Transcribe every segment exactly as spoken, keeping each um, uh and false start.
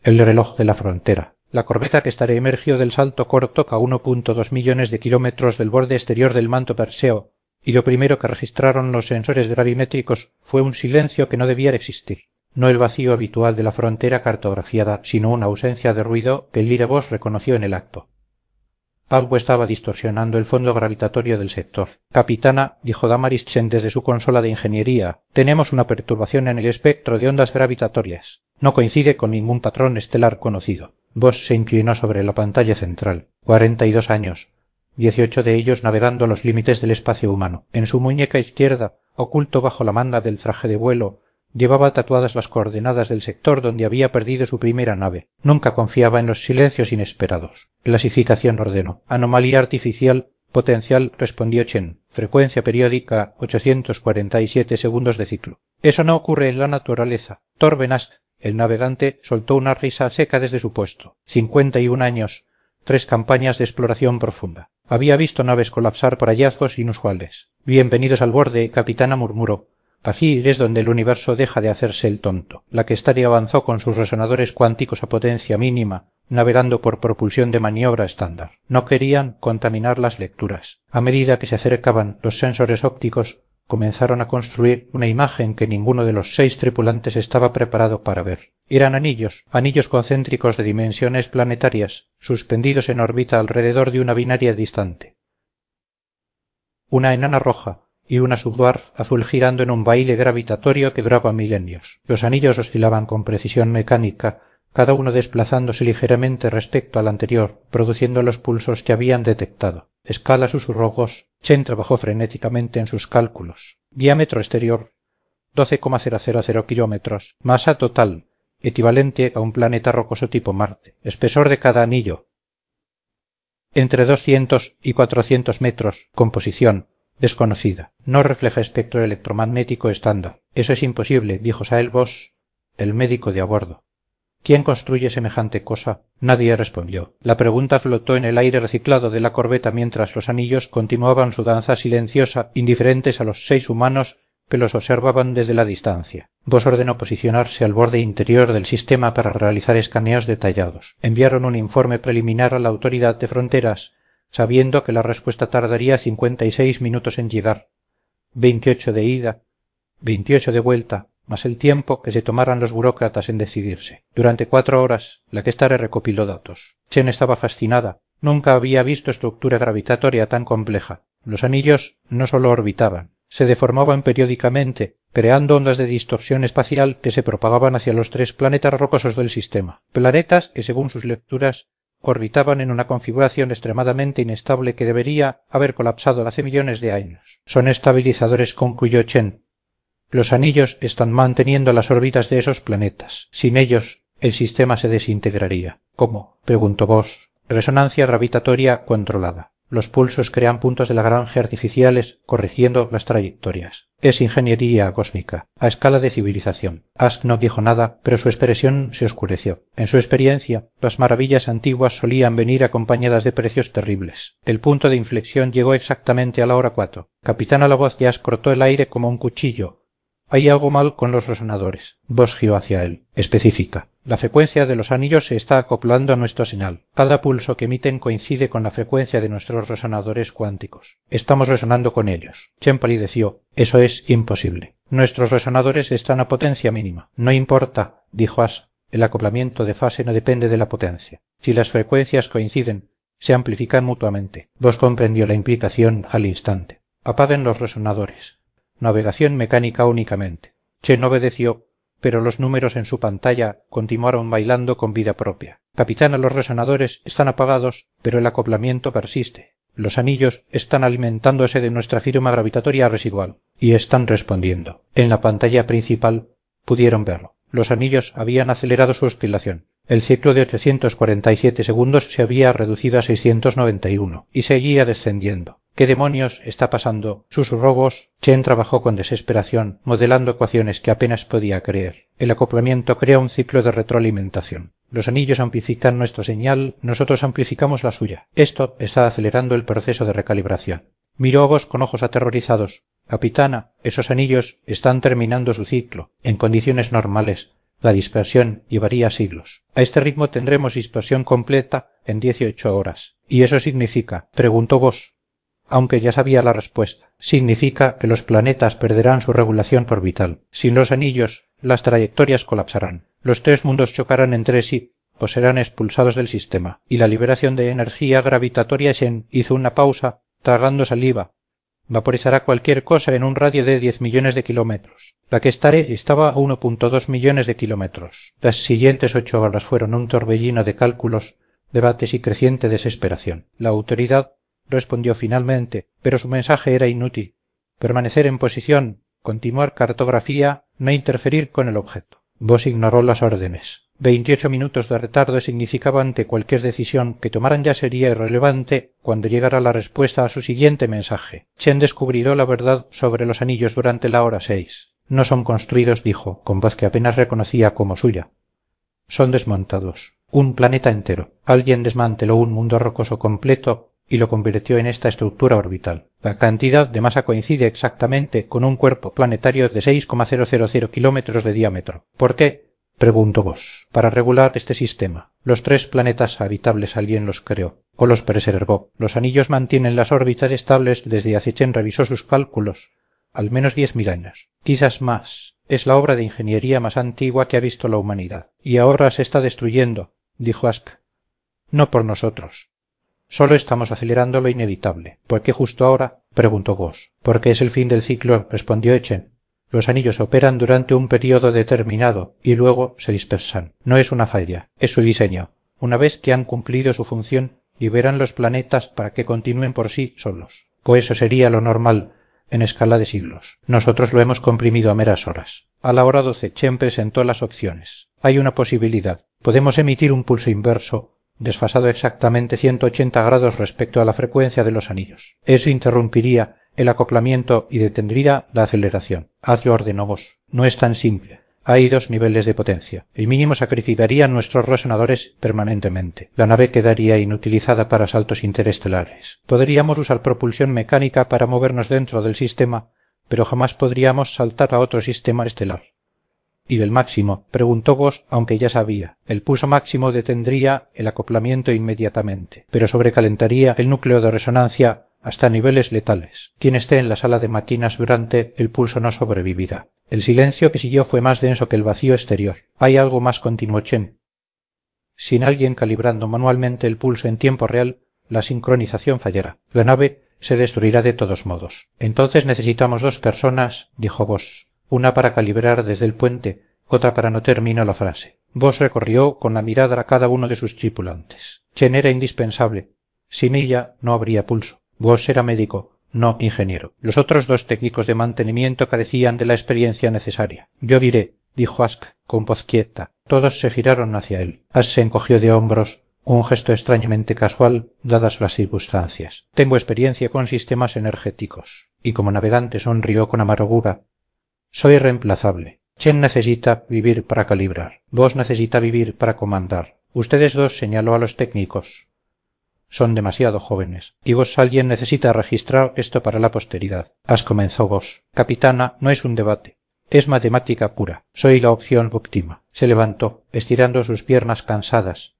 el reloj de la frontera. La corbeta que estará emergió del salto corto toca uno punto dos millones de kilómetros del borde exterior del manto perseo, y lo primero que registraron los sensores gravimétricos fue un silencio que no debía existir. No el vacío habitual de la frontera cartografiada, sino una ausencia de ruido que Lirevos reconoció en el acto. Algo estaba distorsionando el fondo gravitatorio del sector. Capitana, dijo Damarichen desde su consola de ingeniería, tenemos una perturbación en el espectro de ondas gravitatorias. No coincide con ningún patrón estelar conocido. Voss se inclinó sobre la pantalla central. Cuarenta y dos años. Dieciocho de ellos navegando a los límites del espacio humano. En su muñeca izquierda, oculto bajo la manga del traje de vuelo, llevaba tatuadas las coordenadas del sector donde había perdido su primera nave. Nunca confiaba en los silencios inesperados. Clasificación ordenó. Anomalía artificial, potencial, respondió Chen. Frecuencia periódica, ochocientos cuarenta y siete segundos de ciclo. Eso no ocurre en la naturaleza. Torbenask, el navegante, soltó una risa seca desde su puesto. Cincuenta y un años. Tres campañas de exploración profunda. Había visto naves colapsar por hallazgos inusuales. Bienvenidos al borde, capitana, murmuró. Aquí es donde el universo deja de hacerse el tonto. La Questaria avanzó con sus resonadores cuánticos a potencia mínima, navegando por propulsión de maniobra estándar. No querían contaminar las lecturas. A medida que se acercaban los sensores ópticos, comenzaron a construir una imagen que ninguno de los seis tripulantes estaba preparado para ver. Eran anillos, anillos concéntricos de dimensiones planetarias, suspendidos en órbita alrededor de una binaria distante. Una enana roja y una subdwarf azul girando en un baile gravitatorio que duraba milenios. Los anillos oscilaban con precisión mecánica, cada uno desplazándose ligeramente respecto al anterior, produciendo los pulsos que habían detectado. Scala susurró Gauss. Chen trabajó frenéticamente en sus cálculos. Diámetro exterior, doce coma cero cero cero kilómetros. Masa total, equivalente a un planeta rocoso tipo Marte. Espesor de cada anillo, entre doscientos y cuatrocientos metros. Composición, desconocida. No refleja espectro electromagnético estándar. Eso es imposible, dijo Saelbos, el médico de a bordo. ¿Quién construye semejante cosa? Nadie respondió. La pregunta flotó en el aire reciclado de la corbeta mientras los anillos continuaban su danza silenciosa, indiferentes a los seis humanos que los observaban desde la distancia. Vos ordenó posicionarse al borde interior del sistema para realizar escaneos detallados. Enviaron un informe preliminar a la autoridad de fronteras, sabiendo que la respuesta tardaría cincuenta y seis minutos en llegar. veintiocho de ida, veintiocho de vuelta, más el tiempo que se tomaran los burócratas en decidirse. Durante cuatro horas, la Questare recopiló datos. Chen estaba fascinada. Nunca había visto estructura gravitatoria tan compleja. Los anillos no solo orbitaban, se deformaban periódicamente, creando ondas de distorsión espacial que se propagaban hacia los tres planetas rocosos del sistema. Planetas que, según sus lecturas, orbitaban en una configuración extremadamente inestable que debería haber colapsado hace millones de años. Son estabilizadores, concluyó Chen. Los anillos están manteniendo las órbitas de esos planetas. Sin ellos, el sistema se desintegraría. ¿Cómo?, preguntó Vos. Resonancia gravitatoria controlada. Los pulsos crean puntos de Lagrange artificiales, corrigiendo las trayectorias. Es ingeniería cósmica, a escala de civilización. Ask no dijo nada, pero su expresión se oscureció. En su experiencia, las maravillas antiguas solían venir acompañadas de precios terribles. El punto de inflexión llegó exactamente a la hora cuatro. Capitana, la voz de Ask cortó el aire como un cuchillo. Hay algo mal con los resonadores. Vos giró hacia él. Específica. La frecuencia de los anillos se está acoplando a nuestra señal. Cada pulso que emiten coincide con la frecuencia de nuestros resonadores cuánticos. Estamos resonando con ellos. Chen palideció. Eso es imposible. Nuestros resonadores están a potencia mínima. No importa, dijo Ash. El acoplamiento de fase no depende de la potencia. Si las frecuencias coinciden, se amplifican mutuamente. Vos comprendió la implicación al instante. Apaguen los resonadores. Navegación mecánica únicamente. Chen obedeció, pero los números en su pantalla continuaron bailando con vida propia. Capitana, los resonadores están apagados, pero el acoplamiento persiste. Los anillos están alimentándose de nuestra firma gravitatoria residual y están respondiendo. En la pantalla principal pudieron verlo. Los anillos habían acelerado su oscilación. El ciclo de ochocientos cuarenta y siete segundos se había reducido a seiscientos noventa y uno y seguía descendiendo. ¿Qué demonios está pasando? Susurró Vos. Chen trabajó con desesperación, modelando ecuaciones que apenas podía creer. El acoplamiento crea un ciclo de retroalimentación. Los anillos amplifican nuestra señal, nosotros amplificamos la suya. Esto está acelerando el proceso de recalibración. Miró a Vos con ojos aterrorizados. Capitana, esos anillos están terminando su ciclo. En condiciones normales, La dispersión llevaría siglos. A este ritmo tendremos dispersión completa en dieciocho horas. ¿Y eso significa? Preguntó Gauss, aunque ya sabía la respuesta. Significa que los planetas perderán su regulación orbital. Sin los anillos, las trayectorias colapsarán. Los tres mundos chocarán entre sí o serán expulsados del sistema. Y la liberación de energía gravitatoria. Shen hizo una pausa, tragando saliva. Vaporizará cualquier cosa en un radio de diez millones de kilómetros. La que estaré estaba a uno punto dos millones de kilómetros. Las siguientes ocho horas fueron un torbellino de cálculos, debates y creciente desesperación. La autoridad respondió finalmente, pero su mensaje era inútil. Permanecer en posición, continuar cartografía, no interferir con el objeto. Vos ignoró las órdenes. Veintiocho minutos de retardo significaban que cualquier decisión que tomaran ya sería irrelevante cuando llegara la respuesta a su siguiente mensaje. Chen descubrirá la verdad sobre los anillos durante la hora seis. No son construidos, dijo, con voz que apenas reconocía como suya. Son desmontados. Un planeta entero. Alguien desmanteló un mundo rocoso completo y lo convirtió en esta estructura orbital. La cantidad de masa coincide exactamente con un cuerpo planetario de seis coma cero cero cero kilómetros de diámetro. ¿Por qué? Preguntó Gauss. Para regular este sistema. Los tres planetas habitables alguien los creó, o los preservó. Los anillos mantienen las órbitas estables desde hace Chen revisó sus cálculos. Al menos diez mil años. Quizás más. Es la obra de ingeniería más antigua que ha visto la humanidad. Y ahora se está destruyendo, dijo Ask. No por nosotros. Solo estamos acelerando lo inevitable. ¿Por qué justo ahora? Preguntó Gauss. Porque es el fin del ciclo, respondió Chen. Los anillos operan durante un periodo determinado y luego se dispersan. No es una falla, es su diseño. Una vez que han cumplido su función, liberan los planetas para que continúen por sí solos. Pues eso sería lo normal, en escala de siglos. Nosotros lo hemos comprimido a meras horas. A la hora doce, Chen presentó las opciones. Hay una posibilidad. Podemos emitir un pulso inverso, desfasado exactamente ciento ochenta grados respecto a la frecuencia de los anillos. Eso interrumpiría el acoplamiento y detendría la aceleración. Hazlo, ordenó Gauss. No es tan simple. Hay dos niveles de potencia. El mínimo sacrificaría nuestros resonadores permanentemente. La nave quedaría inutilizada para saltos interestelares. Podríamos usar propulsión mecánica para movernos dentro del sistema, pero jamás podríamos saltar a otro sistema estelar. ¿Y el máximo? Preguntó Gauss, aunque ya sabía. El pulso máximo detendría el acoplamiento inmediatamente, pero sobrecalentaría el núcleo de resonancia hasta niveles letales. Quien esté en la sala de máquinas durante el pulso no sobrevivirá. El silencio que siguió fue más denso que el vacío exterior. Hay algo más, continuó Chen. Sin alguien calibrando manualmente el pulso en tiempo real, la sincronización fallará. La nave se destruirá de todos modos. Entonces necesitamos dos personas, dijo Gauss. Una para calibrar desde el puente, otra para no terminó la frase. Gauss recorrió con la mirada a cada uno de sus tripulantes. Chen era indispensable. Sin ella no habría pulso. Gauss era médico, no ingeniero. Los otros dos técnicos de mantenimiento carecían de la experiencia necesaria. Yo diré, dijo Ask con voz quieta. Todos se giraron hacia él. Ask se encogió de hombros, un gesto extrañamente casual, dadas las circunstancias. Tengo experiencia con sistemas energéticos. Y como navegante sonrió con amargura. Soy reemplazable. Chen necesita vivir para calibrar. Vos necesita vivir para comandar. Ustedes dos, señaló a los técnicos, son demasiado jóvenes. Y vos alguien necesita registrar esto para la posteridad. As comenzó Gauss. Capitana, no es un debate. Es matemática pura. Soy la opción óptima. Se levantó, estirando sus piernas cansadas.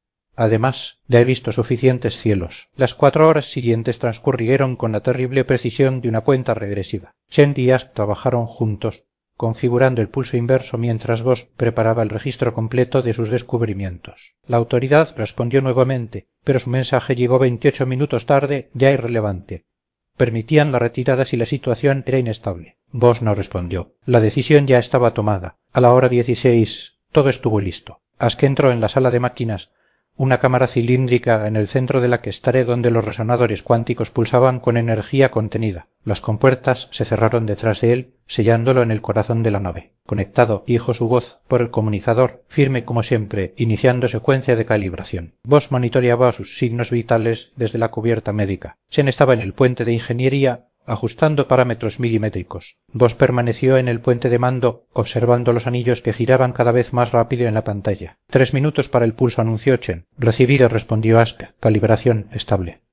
Además, ya he visto suficientes cielos. Las cuatro horas siguientes transcurrieron con la terrible precisión de una cuenta regresiva. Chen y Ask trabajaron juntos, configurando el pulso inverso mientras Gauss preparaba el registro completo de sus descubrimientos. La autoridad respondió nuevamente, pero su mensaje llegó veintiocho minutos tarde, ya irrelevante. Permitían la retirada si la situación era inestable. Gauss no respondió. La decisión ya estaba tomada. A la hora dieciséis todo estuvo listo. Ask entró en la sala de máquinas, una cámara cilíndrica en el centro de la que estaré donde los resonadores cuánticos pulsaban con energía contenida. Las compuertas se cerraron detrás de él, sellándolo en el corazón de la nave. Conectado, dijo su voz por el comunicador, firme como siempre, iniciando secuencia de calibración. Vos monitoreaba sus signos vitales desde la cubierta médica. Chen estaba en el puente de ingeniería, ajustando parámetros milimétricos. Vos permaneció en el puente de mando, observando los anillos que giraban cada vez más rápido en la pantalla. Tres minutos para el pulso, anunció Chen. Recibido, respondió Ask. Calibración estable.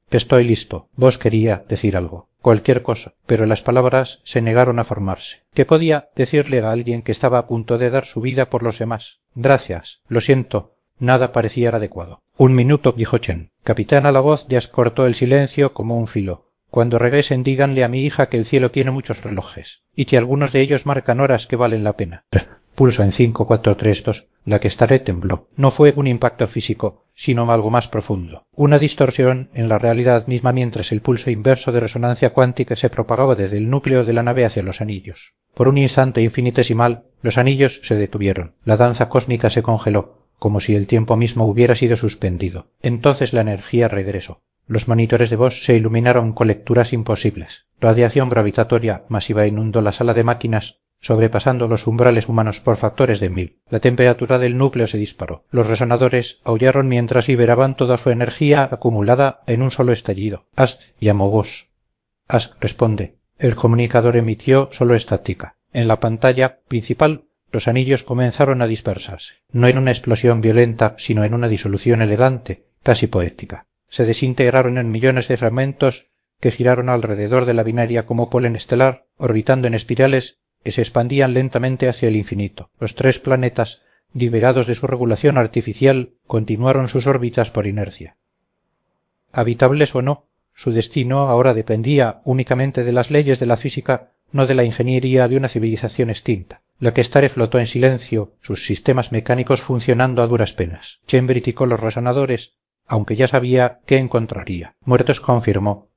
Estoy listo. Vos quería decir algo, cualquier cosa, pero las palabras se negaron a formarse. ¿Qué podía decirle a alguien que estaba a punto de dar su vida por los demás? Gracias, lo siento, nada parecía adecuado. Un minuto, dijo Chen. Capitán a la voz ya cortó el silencio como un filo. Cuando regresen díganle a mi hija que el cielo tiene muchos relojes, y que algunos de ellos marcan horas que valen la pena. Pulso en cinco, cuatro, tres, dos. La que estaré tembló. No fue un impacto físico, sino algo más profundo. Una distorsión en la realidad misma mientras el pulso inverso de resonancia cuántica se propagaba desde el núcleo de la nave hacia los anillos. Por un instante infinitesimal, los anillos se detuvieron. La danza cósmica se congeló, como si el tiempo mismo hubiera sido suspendido. Entonces la energía regresó. Los monitores de voz se iluminaron con lecturas imposibles. Radiación gravitatoria masiva inundó la sala de máquinas, sobrepasando los umbrales humanos por factores de mil. La temperatura del núcleo se disparó. Los resonadores aullaron mientras liberaban toda su energía acumulada en un solo estallido. Ask llamó voz. Ask responde. El comunicador emitió solo estática. En la pantalla principal los anillos comenzaron a dispersarse. No en una explosión violenta, sino en una disolución elegante, casi poética. Se desintegraron en millones de fragmentos que giraron alrededor de la binaria como polen estelar, orbitando en espirales que se expandían lentamente hacia el infinito. Los tres planetas, liberados de su regulación artificial, continuaron sus órbitas por inercia. Habitables o no, su destino ahora dependía únicamente de las leyes de la física, no de la ingeniería de una civilización extinta. La que Stare flotó en silencio, sus sistemas mecánicos funcionando a duras penas. Chen verificó los resonadores, aunque ya sabía qué encontraría. Muertos, confirmó.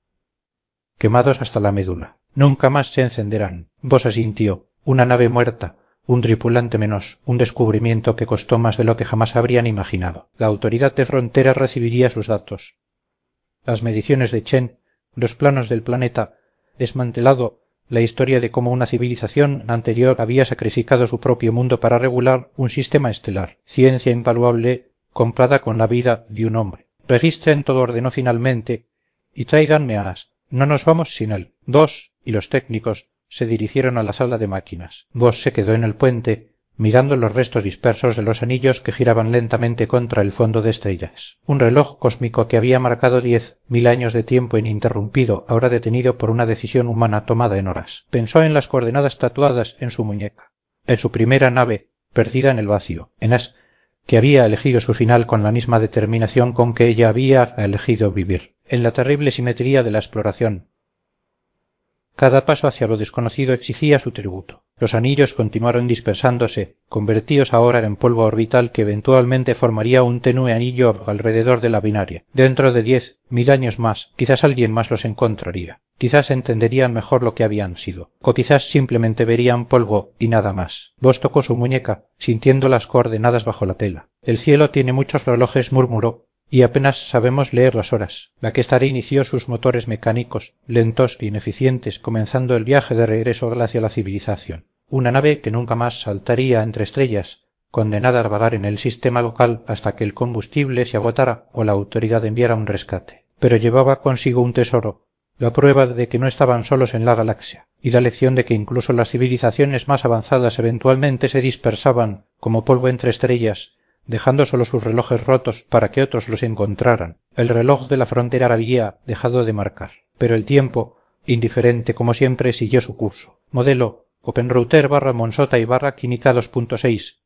Quemados hasta la médula. Nunca más se encenderán. Vos asintió. Una nave muerta, un tripulante menos, un descubrimiento que costó más de lo que jamás habrían imaginado. La autoridad de frontera recibiría sus datos. Las mediciones de Chen, los planos del planeta, desmantelado, la historia de cómo una civilización anterior había sacrificado su propio mundo para regular un sistema estelar. Ciencia invaluable comprada con la vida de un hombre. Registren todo, ordenó finalmente, y tráiganme a Ask. No nos vamos sin él. Vos y los técnicos se dirigieron a la sala de máquinas. Vos se quedó en el puente, mirando los restos dispersos de los anillos que giraban lentamente contra el fondo de estrellas. Un reloj cósmico que había marcado diez mil años de tiempo ininterrumpido, ahora detenido por una decisión humana tomada en horas. Pensó en las coordenadas tatuadas en su muñeca, en su primera nave, perdida en el vacío, en Ask, que había elegido su final con la misma determinación con que ella había elegido vivir, en la terrible simetría de la exploración. Cada paso hacia lo desconocido exigía su tributo. Los anillos continuaron dispersándose, convertidos ahora en polvo orbital que eventualmente formaría un tenue anillo alrededor de la binaria. Dentro de diez mil años más, quizás alguien más los encontraría. Quizás entenderían mejor lo que habían sido. O quizás simplemente verían polvo y nada más. Vos tocó su muñeca, sintiendo las coordenadas bajo la tela. El cielo tiene muchos relojes, murmuró, y apenas sabemos leer las horas. La que Stare inició sus motores mecánicos, lentos e ineficientes, comenzando el viaje de regreso hacia la civilización. Una nave que nunca más saltaría entre estrellas, condenada a vagar en el sistema local hasta que el combustible se agotara o la autoridad enviara un rescate. Pero llevaba consigo un tesoro, la prueba de que no estaban solos en la galaxia, y la lección de que incluso las civilizaciones más avanzadas eventualmente se dispersaban como polvo entre estrellas, dejando solo sus relojes rotos para que otros los encontraran. El reloj de la frontera había dejado de marcar, pero el tiempo, indiferente como siempre, siguió su curso. Modelo OpenRouter barra Monsota y barra Química dos punto seis,